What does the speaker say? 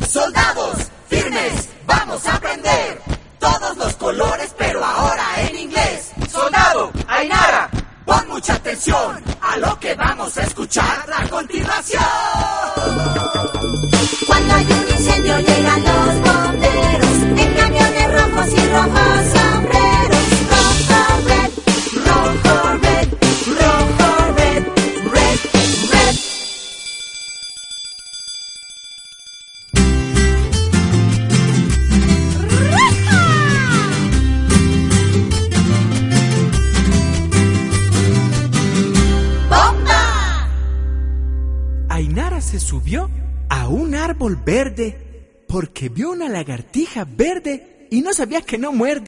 Soldados, firmes, vamos a aprender todos los colores, pero ahora en inglés. Soldado, Ainara, pon mucha atención a lo que vamos a escuchar a continuación. Cuando hay un incendio llegan los bomberos en camiones rojos y rojos sombreros. Rojo, red, rojo, red, rojo, red, red, red. ¡Bomba! Ainara se subió a un árbol verde porque vio una lagartija verde y no sabía que no muerde.